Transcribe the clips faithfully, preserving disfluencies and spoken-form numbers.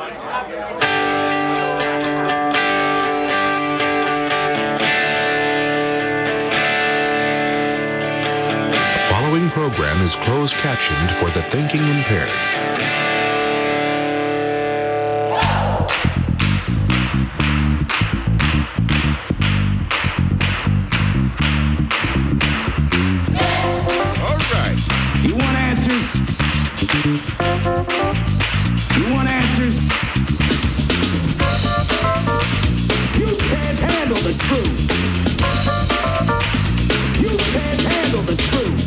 The following program is closed captioned for the thinking impaired. All right. You want answers? You want answers? You can't handle the truth. You can't handle the truth.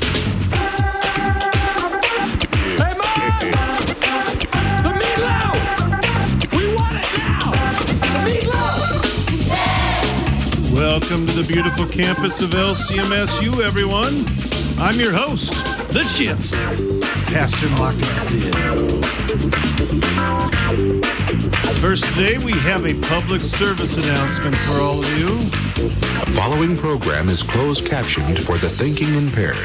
Hey, Mom! The meatloaf! We want it now! Meatloaf! Welcome to the beautiful campus of L C M S U, everyone. I'm your host, the Chits, Pastor Marcus Sill. First today, we have a public service announcement for all of you. The following program is closed captioned for the thinking impaired.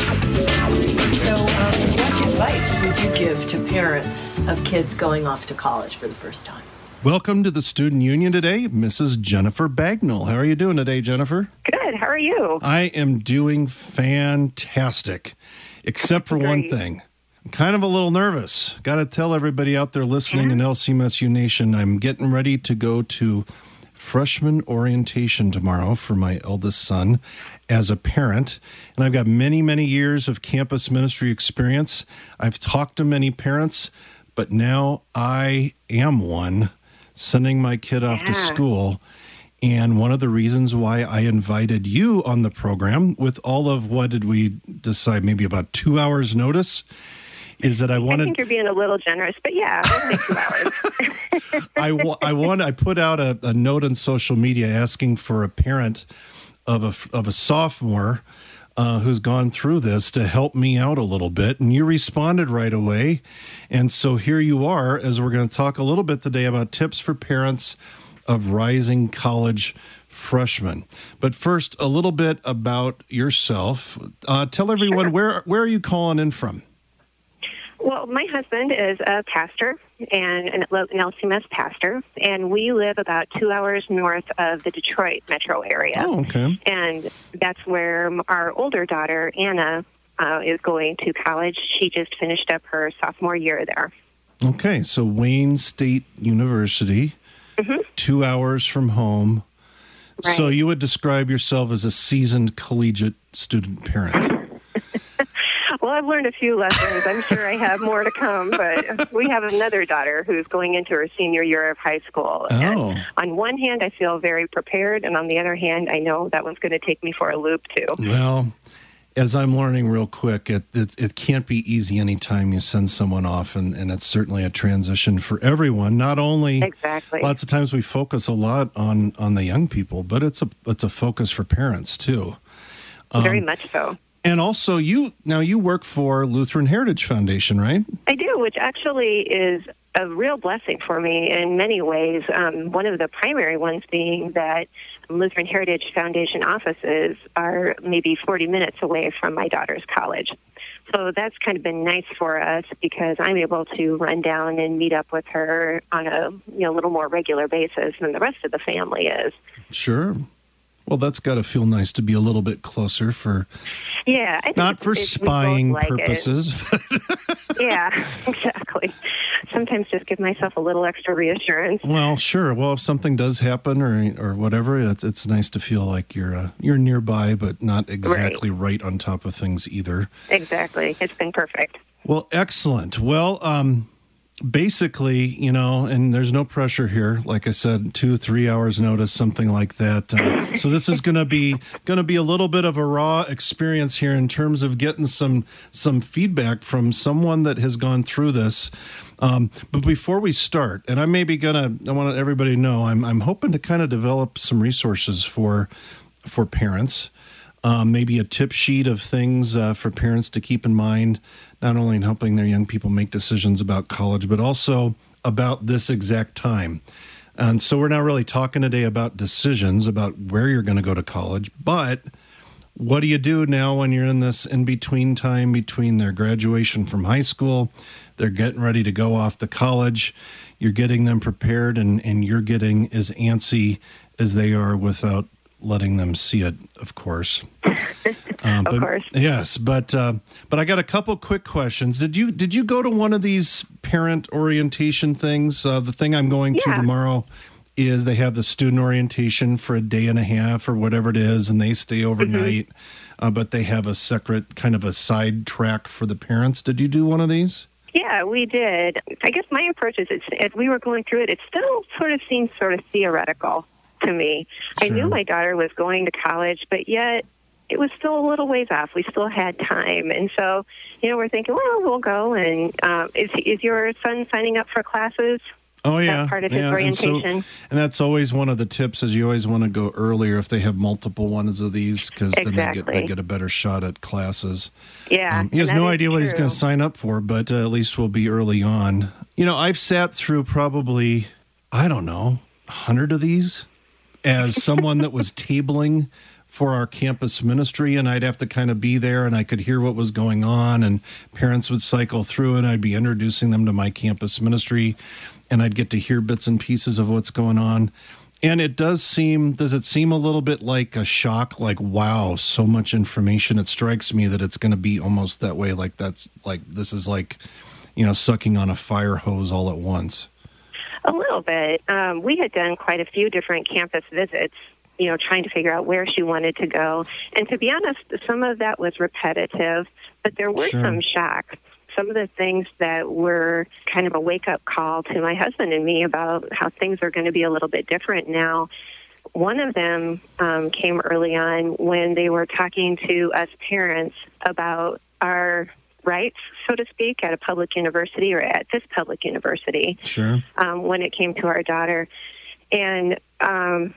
So, um, what advice would you give to parents of kids going off to college for the first time? Welcome to the Student Union today, Missus Jennifer Bagnall. How are you doing today, Jennifer? Good. How are you? I am doing fantastic, except for one Great. thing. I'm kind of a little nervous. Got to tell everybody out there listening in L C M S U Nation, I'm getting ready to go to freshman orientation tomorrow for my eldest son as a parent. And I've got many, many years of campus ministry experience. I've talked to many parents, but now I am one sending my kid off to Yeah. school. And one of the reasons why I invited you on the program with all of, what did we decide, maybe about two hours notice, is that I I wanted... think you're being a little generous, but yeah, let's make two hours. I, wa- I want. I put out a, a note on social media asking for a parent of a of a sophomore uh, who's gone through this to help me out a little bit, and you responded right away. And so here you are, as we're going to talk a little bit today about tips for parents of rising college freshmen. But first, a little bit about yourself. Uh, tell everyone, Sure. where where are you calling in from? Well, my husband is a pastor and an L C M S pastor, and we live about two hours north of the Detroit metro area. Oh, okay. And that's where our older daughter, Anna, uh, is going to college. She just finished up her sophomore year there. Okay, so Wayne State University, Mm-hmm. two hours from home. So Right. you would describe yourself as a seasoned collegiate student parent. Well, I've learned a few lessons. I'm sure I have more to come, but we have another daughter who's going into her senior year of high school. Oh. And on one hand, I feel very prepared, and on the other hand, I know that one's going to take me for a loop, too. Well, as I'm learning real quick, it it, it can't be easy anytime you send someone off, and, and it's certainly a transition for everyone. Not only Exactly. lots of times we focus a lot on, on the young people, but it's a it's a focus for parents too. Very Um, much so. And also, you now you work for Lutheran Heritage Foundation, right? I do, which actually is a real blessing for me in many ways. Um, one of the primary ones being that Lutheran Heritage Foundation offices are maybe forty minutes away from my daughter's college. So that's kind of been nice for us because I'm able to run down and meet up with her on a you know little more regular basis than the rest of the family is. Sure. Well, that's got to feel nice to be a little bit closer for Yeah, I think not it's- for it's- we both spying like it. purposes. Yeah, exactly. Sometimes just give myself a little extra reassurance. Well, sure. Well, if something does happen or or whatever, it's it's nice to feel like you're uh, you're nearby, but not exactly right. on top of things either. Exactly. It's been perfect. Well, excellent. Well, um, basically, you know, and there's no pressure here. Like I said, two, three hours notice, something like that. Uh, so this is going to be going to be a little bit of a raw experience here in terms of getting some some feedback from someone that has gone through this. Um, but before we start, and I may be gonna, I want everybody to know, I'm I'm hoping to kind of develop some resources for for parents. Um, maybe a tip sheet of things uh, for parents to keep in mind, not only in helping their young people make decisions about college, but also about this exact time. And so we're not really talking today about decisions, about where you're going to go to college, but what do you do now when you're in this in-between time between their graduation from high school, they're getting ready to go off to college, you're getting them prepared, and, and you're getting as antsy as they are without letting them see it, of course. Um, of but, course. Yes, but uh, but I got a couple quick questions. Did you did you go to one of these parent orientation things? Uh, the thing I'm going to Yeah. tomorrow is they have the student orientation for a day and a half or whatever it is, and they stay overnight, mm-hmm. uh, but they have a separate kind of a side track for the parents. Did you do one of these? Yeah, we did. I guess my approach is, it's, as we were going through it, it still sort of seemed sort of theoretical to me. Sure. I knew my daughter was going to college, but yet it was still a little ways off. We still had time. And so, you know, we're thinking, well, we'll go. And uh, is, is your son signing up for classes? Oh, Is yeah. that part of his yeah. orientation? And, so, and that's always one of the tips is you always want to go earlier if they have multiple ones of these because Exactly. then they get, they get a better shot at classes. Yeah. Um, he has and no that is idea what he's true. going to sign up for, but uh, at least we'll be early on. You know, I've sat through probably, I don't know, a hundred of these as someone that was tabling for our campus ministry, and I'd have to kind of be there, and I could hear what was going on, and parents would cycle through, and I'd be introducing them to my campus ministry, and I'd get to hear bits and pieces of what's going on. And it does seem, does it seem a little bit like a shock? Like, wow, so much information. It strikes me that it's going to be almost that way. Like that's like, this is like, you know, sucking on a fire hose all at once. A little bit. Um, we had done quite a few different campus visits, you know, trying to figure out where she wanted to go. And to be honest, some of that was repetitive, but there were Sure. some shocks. Some of the things that were kind of a wake-up call to my husband and me about how things are going to be a little bit different now. One of them um, came early on when they were talking to us parents about our rights, so to speak, at a public university or at this public university. Sure. Um, when it came to our daughter. And um,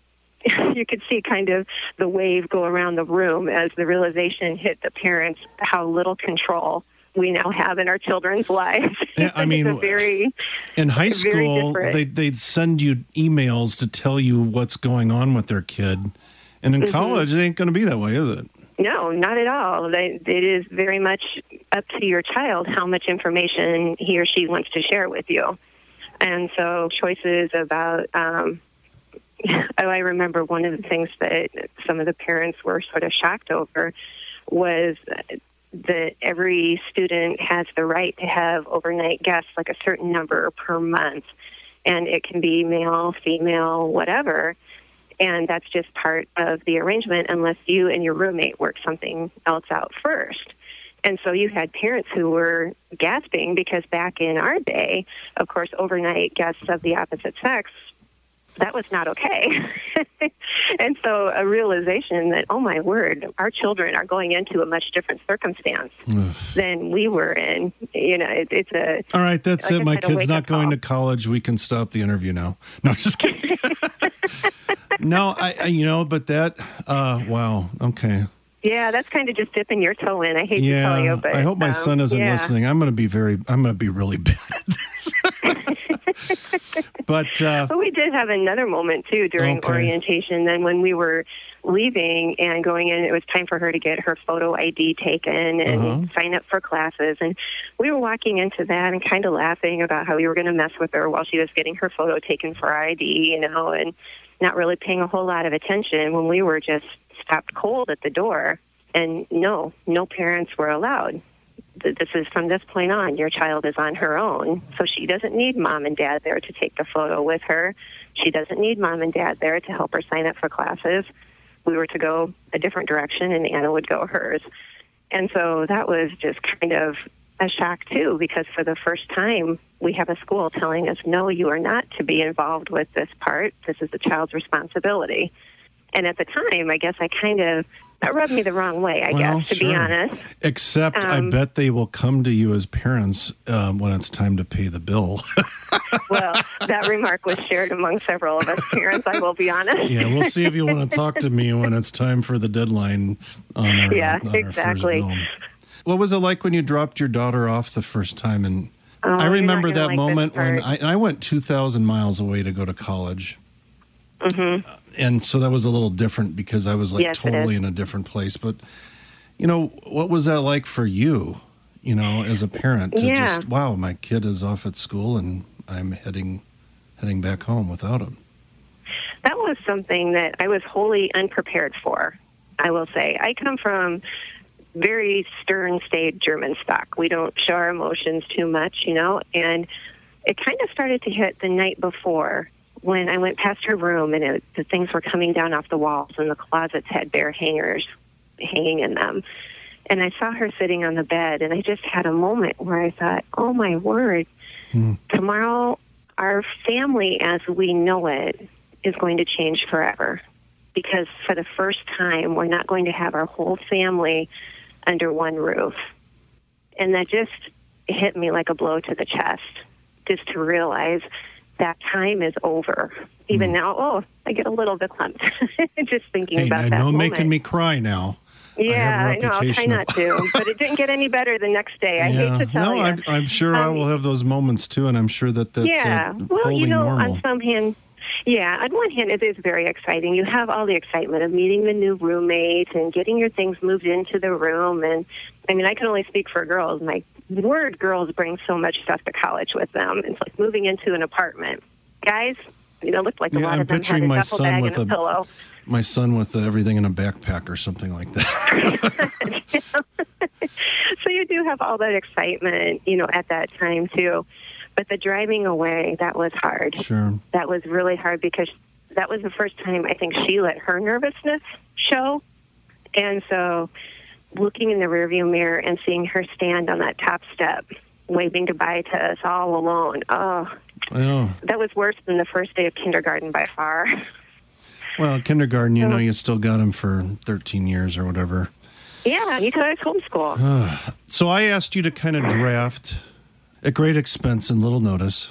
you could see kind of the wave go around the room as the realization hit the parents how little control we now have in our children's lives. Yeah, I mean, it's a very, in high very school, different. they, they'd send you emails to tell you what's going on with their kid. And in Mm-hmm. college, it ain't going to be that way, is it? No, not at all. They, it is very much up to your child how much information he or she wants to share with you. And so choices about, um, oh, I remember one of the things that some of the parents were sort of shocked over was that every student has the right to have overnight guests, like a certain number per month. And it can be male, female, whatever. And that's just part of the arrangement unless you and your roommate work something else out first. And so you had parents who were gasping because back in our day, of course, overnight guests of the opposite sex, that was not okay. And so a realization that, oh, my word, our children are going into a much different circumstance than we were in. You know, it, it's a... All right, that's like it. I My said, a kid's wake-up not going call. to college. We can stop the interview now. No, just kidding. No, I, I, you know, but that, uh, wow, okay. Yeah, that's kind of just dipping your toe in. I hate Yeah, to tell you, but... I hope my um, son isn't yeah. listening. I'm going to be very, I'm going to be really bad at this. But, uh, But we did have another moment, too, during Okay. orientation. Then when we were leaving and going in, it was time for her to get her photo I D taken and Uh-huh. sign up for classes. And we were walking into that and kind of laughing about how we were going to mess with her while she was getting her photo taken for I D, you know, and not really paying a whole lot of attention when we were just stopped cold at the door. And no, no parents were allowed. This is from this point on, your child is on her own. So she doesn't need mom and dad there to take the photo with her. She doesn't need mom and dad there to help her sign up for classes. We were to go a different direction, and Anna would go hers. And so that was just kind of a shock, too, because for the first time, we have a school telling us, no, you are not to be involved with this part. This is the child's responsibility. And at the time, I guess I kind of, that rubbed me the wrong way, I Well, guess, to sure. be honest. except I Um, bet they will come to you as parents um, when it's time to pay the bill. Well, that remark was shared among several of us parents, I will be honest. Yeah, we'll see if you want to talk to me when it's time for the deadline on our, Yeah, on our exactly. first bill. What was it like when you dropped your daughter off the first time? And Oh, I you're remember not gonna that like this moment when part. I, I went two thousand miles away to go to college. Mm-hmm. And so that was a little different because I was like Yes, it totally is. in a different place. But, you know, what was that like for you, you know, as a parent to Yeah. just, wow, my kid is off at school and I'm heading heading back home without him? That was something that I was wholly unprepared for, I will say. I come from very stern state German stock. We don't show our emotions too much, you know, and it kind of started to hit the night before when I went past her room and it, the things were coming down off the walls and the closets had bare hangers hanging in them. And I saw her sitting on the bed and I just had a moment where I thought, oh my word, Hmm. tomorrow our family as we know it is going to change forever. Because for the first time, we're not going to have our whole family under one roof. And that just hit me like a blow to the chest, just to realize that time is over. Even Mm. now, oh, I get a little bit clumped just thinking Hey, about I that know moment. making me cry now. Yeah, I I have a know. I'll try reputation not of- to, but it didn't get any better the next day. I yeah. hate to tell no, you. I'm, I'm sure I Um, will have those moments too, and I'm sure that that's yeah. uh, Well, wholly you know, normal. on some hand, yeah, on one hand, it is very exciting. You have all the excitement of meeting the new roommate and getting your things moved into the room. And I mean, I can only speak for girls. My word, girls bring so much stuff to college with them. It's like moving into an apartment. Guys, you know, looked like a Yeah, lot I'm of them had picturing a my duffel son bag with and a a- pillow. My son with uh, everything in a backpack or something like that. So you do have all that excitement, you know, at that time too. But the driving away, that was hard. Sure. That was really hard because that was the first time I think she let her nervousness show. And so looking in the rearview mirror and seeing her stand on that top step, waving goodbye to us all alone. Oh, Well, that was worse than the first day of kindergarten by far. well, kindergarten, you know, Oh. you still got him for thirteen years or whatever. Yeah, you guys homeschool. So I asked you to kind of draft, at great expense and little notice,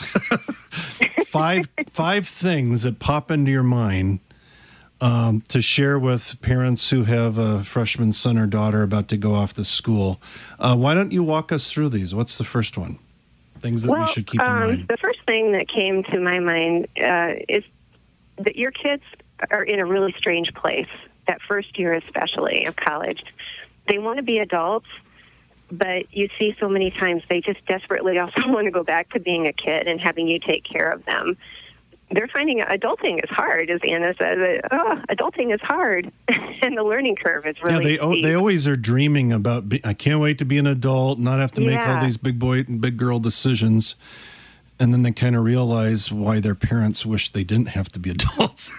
five five things that pop into your mind um, to share with parents who have a freshman son or daughter about to go off to school. Uh, why don't you walk us through these? What's the first one? Things that well, we should keep um, in mind. the first thing that came to my mind uh, is that your kids are in a really strange place, that first year especially of college. They want to be adults, but you see so many times they just desperately also want to go back to being a kid and having you take care of them. They're finding adulting is hard, as Anna says. Oh, adulting is hard, and the learning curve is really Yeah, they oh, steep. they always are dreaming about. Be, I can't wait to be an adult, not have to make all Yeah. these big boy and big girl decisions, and then they kind of realize why their parents wish they didn't have to be adults.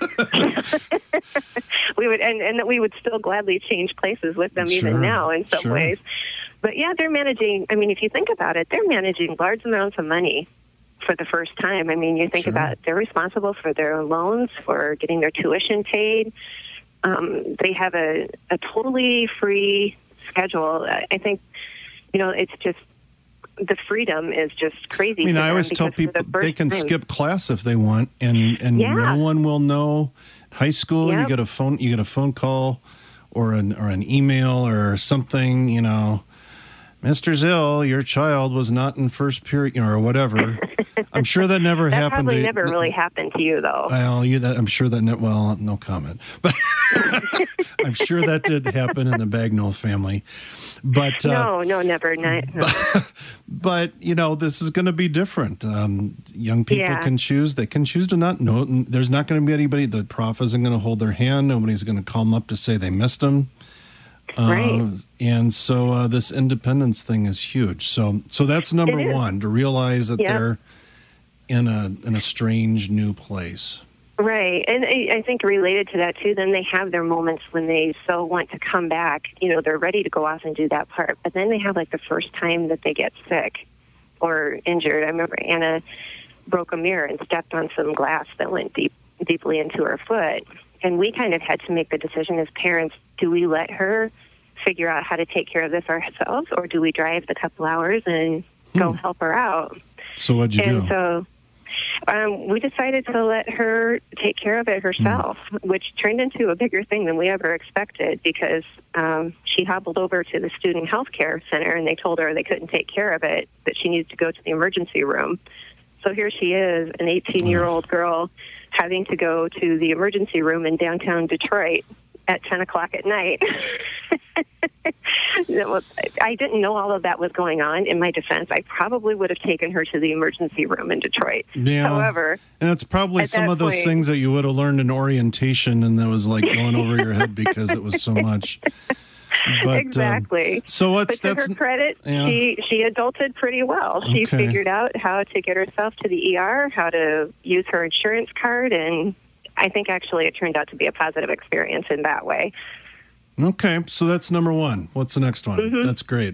we would, and, and that we would still gladly change places with them Sure, even now in some sure. ways. But yeah, they're managing. I mean, if you think about it, they're managing large amounts of money for the first time. I mean, you think Sure. about they're responsible for their loans, for getting their tuition paid. Um, they have a, a totally free schedule. I I think, you know, it's just the freedom is just crazy. I mean, to I them always tell because for the people they first can time- skip class if they want, and and Yeah. no one will know. High school, you Yep. get a phone, you get a phone call, or an or an email or something. You know, Mister Zill, your child was not in first period, you know, or whatever. I'm sure that never That happened. probably to, never really happened to you, though. Well, you that I'm sure that ne- well, no comment, but I'm sure that did happen in the Bagnall family. But uh, no, no, never. Not, no. but you know, this is going to be different. Um, young people Yeah. can choose; they can choose to not know. There's not going to be anybody. The prof isn't going to hold their hand. Nobody's going to call them up to say they missed them. Right. Uh, and so uh, this independence thing is huge. So so that's number It is. one, to realize that Yep. they're in a in a strange new place. Right. And I I think related to that, too, then they have their moments when they so want to come back. You know, they're ready to go off and do that part. But then they have, like, the first time that they get sick or injured. I remember Anna broke a mirror and stepped on some glass that went deep, deeply into her foot. And we kind of had to make the decision as parents, do we let her figure out how to take care of this ourselves, or do we drive the couple hours and go Hmm. help her out? So what'd you and do? so um, we decided to let her take care of it herself, which turned into a bigger thing than we ever expected because um, she hobbled over to the student health care center and they told her they couldn't take care of it, that she needed to go to the emergency room. So here she is, an eighteen-year-old girl, having to go to the emergency room in downtown Detroit at ten o'clock at night. I didn't know all of that was going on. In my defense, I probably would have taken her to the emergency room in Detroit. Yeah. However, and it's probably some of those point, things that you would have learned in orientation and that was like going over your head because it was so much. But, exactly. Um, so what's but to that's her credit, yeah. she she adulted pretty well. She Okay. figured out how to get herself to the E R, how to use her insurance card, and I think actually it turned out to be a positive experience in that way. Okay, so that's number one. What's the next one? Mm-hmm. That's great.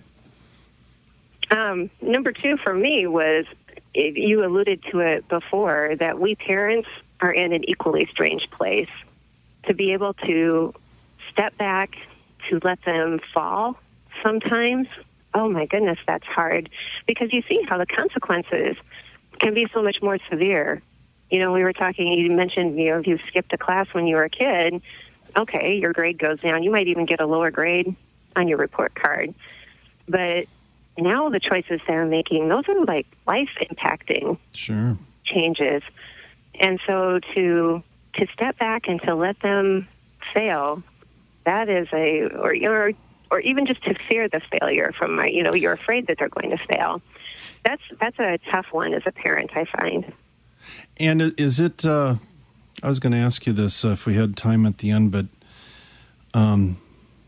Um, number two for me was, you alluded to it before, that we parents are in an equally strange place. To be able to step back, to let them fall sometimes, oh my goodness, that's hard. Because you see how the consequences can be so much more severe. You know, we were talking, you mentioned, you know, if you skipped a class when you were a kid, okay, your grade goes down. You might even get a lower grade on your report card. But now the choices they're making, those are like life-impacting Sure. changes. And so to to step back and to let them fail, that is a, or or, or even just to fear the failure from, my, you know, you're afraid that they're going to fail. That's that's a tough one as a parent, I find. And is it, uh, I was going to ask you this uh, if we had time at the end, but, um,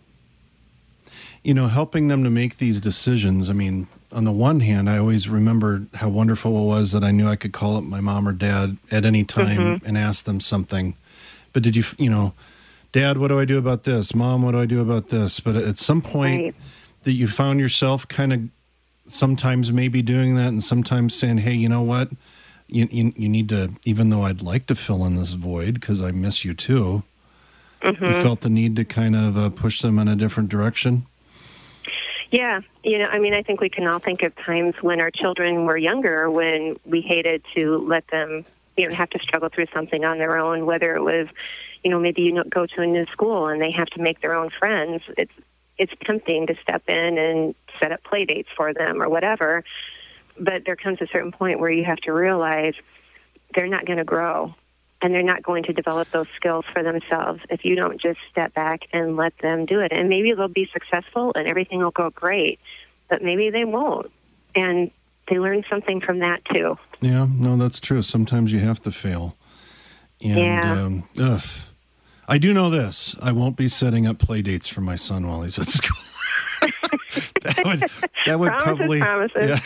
you know, helping them to make these decisions. I mean, on the one hand, I always remembered how wonderful it was that I knew I could call up my mom or dad at any time Mm-hmm. and ask them something. But did you, you know, Dad, what do I do about this? Mom, what do I do about this? But at some point Right. that you found yourself kind of sometimes maybe doing that and sometimes saying, hey, you know what? You, you, you need to, even though I'd like to fill in this void because I miss you too, Mm-hmm. you felt the need to kind of uh, push them in a different direction? Yeah, you know, I mean, I think we can all think of times when our children were younger when we hated to let them, you know, have to struggle through something on their own, whether it was, you know, maybe you know, go to a new school and they have to make their own friends. It's it's tempting to step in and set up play dates for them or whatever. But there comes a certain point where you have to realize they're not going to grow and they're not going to develop those skills for themselves if you don't just step back and let them do it. And maybe they'll be successful and everything will go great, but maybe they won't. And they learn something from that too. Yeah, no, that's true. Sometimes you have to fail. And, Yeah. um, ugh. I do know this. I won't be setting up play dates for my son while he's at school. that would, that would Promises, probably. promises.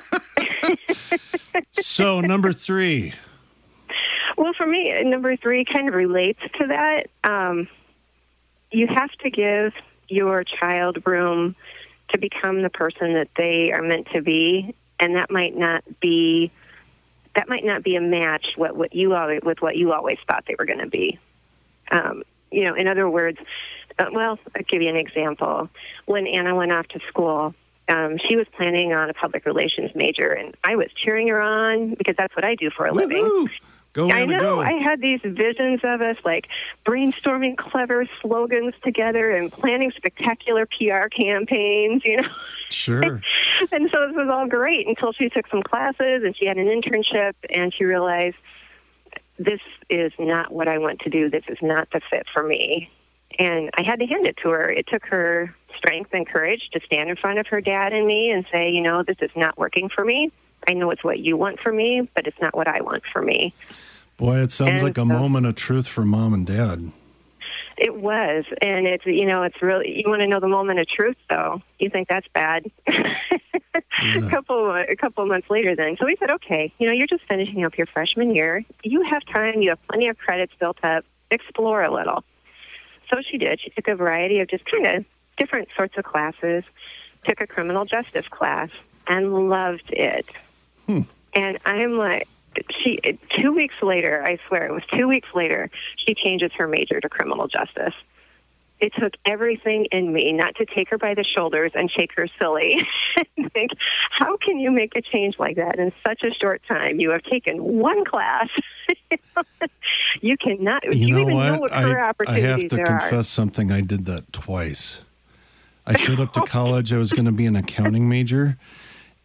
Yeah. So, number three. Well, for me, number three kind of relates to that. Um, you have to give your child room to become the person that they are meant to be, and that might not be that might not be a match what, what you always, with what you always thought they were going to be. Um, you know, in other words, uh, well, I'll give you an example. When Anna went off to school, um, she was planning on a public relations major, and I was cheering her on because that's what I do for a living. Woo-hoo! Go, I Anna, know. go. I had these visions of us like brainstorming clever slogans together and planning spectacular P R campaigns, you know. Sure. And so this was all great until she took some classes and she had an internship and she realized this is not what I want to do. This is not the fit for me. And I had to hand it to her. It took her strength and courage to stand in front of her dad and me and say, you know, this is not working for me. I know it's what you want for me, but it's not what I want for me. Boy, it sounds And like a so- moment of truth for mom and dad. It was, and it's, you know, it's really, you want to know the moment of truth, though. You think that's bad. a couple a couple of months later then. So we said, okay, you know, you're just finishing up your freshman year. You have time. You have plenty of credits built up. Explore a little. So she did. She took a variety of just kind of different sorts of classes, took a criminal justice class, and loved it. Hmm. And I'm like, she, two weeks later, I swear, it was two weeks later, she changes her major to criminal justice. It took everything in me not to take her by the shoulders and shake her silly and think, how can you make a change like that in such a short time? You have taken one class. You cannot, do You you know even what? know what career I, I opportunities have to there confess are? something. I did that twice. I showed up to college. I was going to be an accounting major.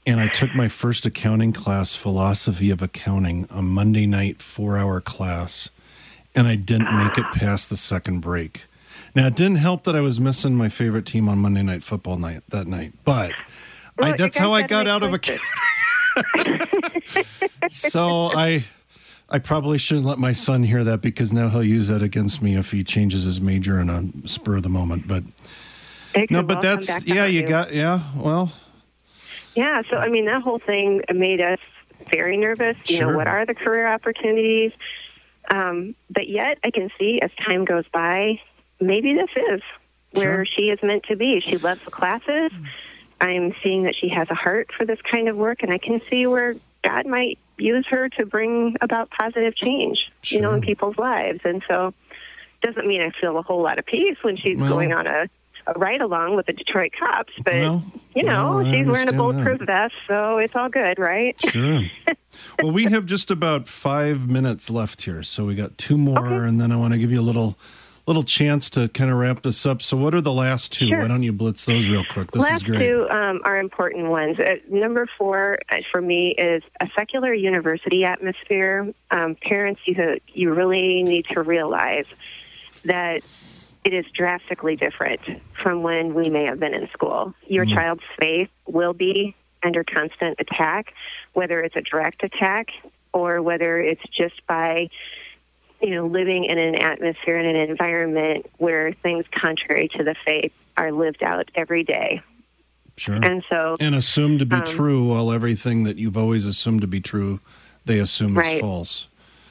and I took my first accounting class, Philosophy of Accounting, a Monday night four-hour class, and I didn't make it past the second break. Now, it didn't help that I was missing my favorite team on Monday Night Football night that night, but Well, I, that's how I got out of accounting. So I... I probably shouldn't let my son hear that, because now he'll use that against me if he changes his major in a spur of the moment. But It no, could but well come that's, back to yeah, haunt you got, yeah, well, Yeah, so I mean, that whole thing made us very nervous. You Sure. know, what are the career opportunities? Um, but yet, I can see as time goes by, maybe this is where Sure. she is meant to be. She loves the classes. I'm seeing that she has a heart for this kind of work, and I can see where God might use her to bring about positive change, you know, Sure. in people's lives. And so, doesn't mean I feel a whole lot of peace when she's Well- going on a, a ride along with the Detroit Cops, but Well, you know, well, I she's wearing a understand bulletproof that. vest, so it's all good, right? Sure. Well, we have just about five minutes left here, so we got two more, Okay. and then I want to give you a little little chance to kind of wrap this up. So what are the last two? Sure. Why don't you blitz those real quick? This Last is great. two um, are important ones. Uh, number four uh, for me is a secular university atmosphere. Um, parents, you you really need to realize that it is drastically different from when we may have been in school. Your Mm. child's faith will be under constant attack, whether it's a direct attack or whether it's just by, you know, living in an atmosphere and an environment where things contrary to the faith are lived out every day. Sure. And so, And assumed to be um, true, while everything that you've always assumed to be true, they assume is Right. false.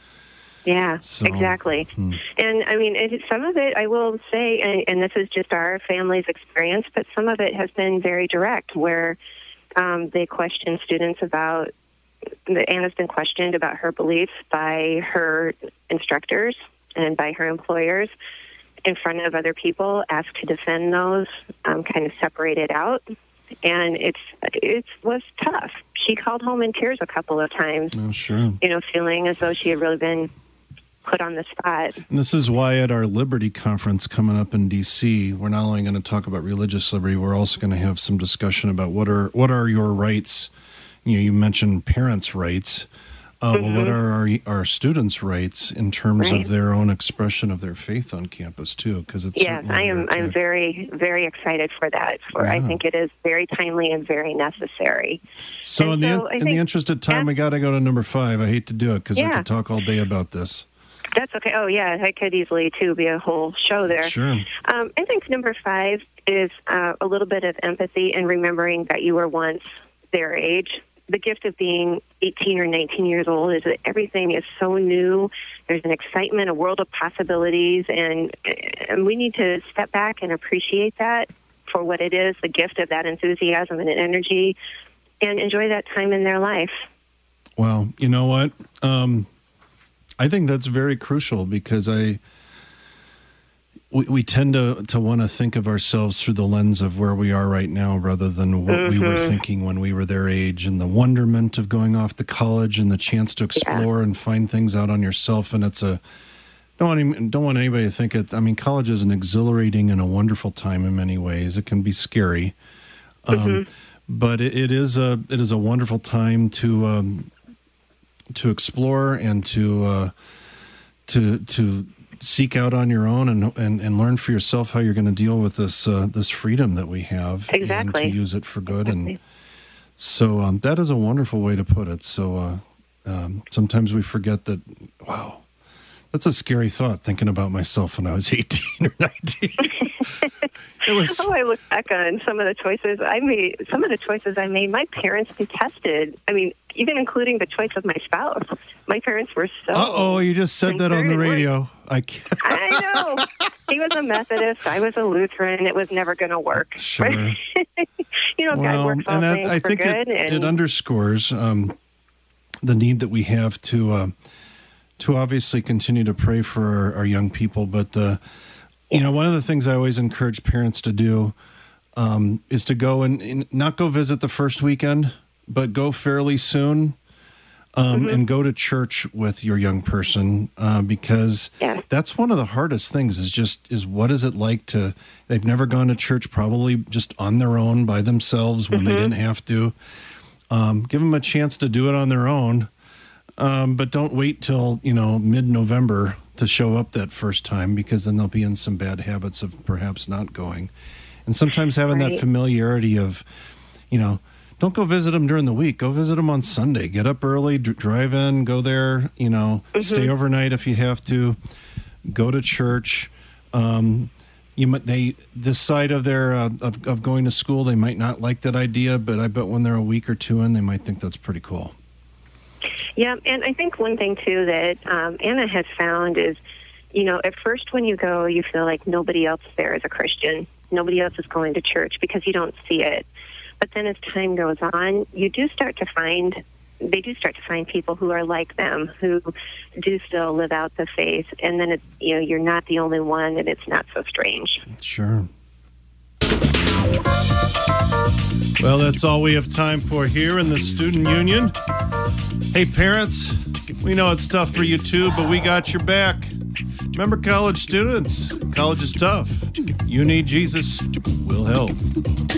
yeah, So, exactly. hmm. And I mean, it, some of it, I will say, and, and this is just our family's experience, but some of it has been very direct, where um, they question students about, Anna's been questioned about her beliefs by her instructors and by her employers in front of other people, asked to defend those, um, kind of separated out. And it's it was tough. She called home in tears a couple of times, Oh, sure. you know, feeling as though she had really been put on the spot. And this is why at our Liberty Conference coming up in D C, we're not only going to talk about religious liberty, we're also going to have some discussion about what are what are your rights. You know, you mentioned parents' rights. Uh, Mm-hmm. Well, what are our, our students' rights in terms Right. of their own expression of their faith on campus too? Because it's Yes, certainly I am. under I'm attack. very, very excited for that. For I Yeah. think it is very timely and very necessary. So, in and the so I in the think- interest of time, yeah. we got to go to number five. I hate to do it because I Yeah. could talk all day about this. That's okay. Oh, yeah, that could easily too be a whole show there. Sure. Um, I think number five is uh, a little bit of empathy and remembering that you were once their age. The gift of being eighteen or nineteen years old is that everything is so new. There's an excitement, a world of possibilities, and, and we need to step back and appreciate that for what it is, the gift of that enthusiasm and energy, and enjoy that time in their life. Well, you know what? Um, I think that's very crucial because I we, we tend to, to want to think of ourselves through the lens of where we are right now rather than what we were thinking when we were their age, and the wonderment of going off to college and the chance to explore and find things out on yourself. And it's a don't want any, don't want anybody to think it. I mean, college is an exhilarating and a wonderful time in many ways. It can be scary, um, but it, it is a it is a wonderful time to um, to explore and to uh, to to seek out on your own and and, and learn for yourself how you're going to deal with this uh, this freedom that we have, Exactly. and to use it for good. Exactly. And so um, that is a wonderful way to put it. So uh, um, sometimes we forget that. Wow. That's a scary thought, thinking about myself when I was eighteen or nineteen. It was. Oh, I look back on some of the choices I made. Some of the choices I made, my parents detested. I mean, even including the choice of my spouse. My parents were so. Uh oh, you just said that on the concerned. radio. I can't. I know. He was a Methodist. I was a Lutheran. It was never going to work. Sure. You know, God Well, works all and that, things I for think good. it, and it underscores um, the need that we have to uh, to obviously continue to pray for our, our young people. But uh, you know, one of the things I always encourage parents to do um, is to go and, and not go visit the first weekend, but go fairly soon. Um, Mm-hmm. And go to church with your young person uh, because Yeah. that's one of the hardest things is just is what is it like to they've never gone to church, probably just on their own by themselves when Mm-hmm. they didn't have to. Um, give them a chance to do it on their own, um, but don't wait till, you know, mid-November to show up that first time, because then they'll be in some bad habits of perhaps not going. And sometimes having Right. that familiarity of, you know, don't go visit them during the week. Go visit them on Sunday. Get up early, d- drive in, go there, you know, Mm-hmm. stay overnight if you have to, go to church. Um, you might, they, this side of their, uh, of, of going to school, they might not like that idea, but I bet when they're a week or two in, they might think that's pretty cool. Yeah, and I think one thing, too, that um, Anna has found is, you know, at first when you go, you feel like nobody else there is a Christian. Nobody else is going to church because you don't see it. But then as time goes on, you do start to find, they do start to find people who are like them, who do still live out the faith. And then, it's, you know, you're not the only one, and it's not so strange. Sure. Well, that's all we have time for here in the Student Union. Hey, parents, we know it's tough for you too, but we got your back. Remember, college students, college is tough. You need Jesus, we'll help.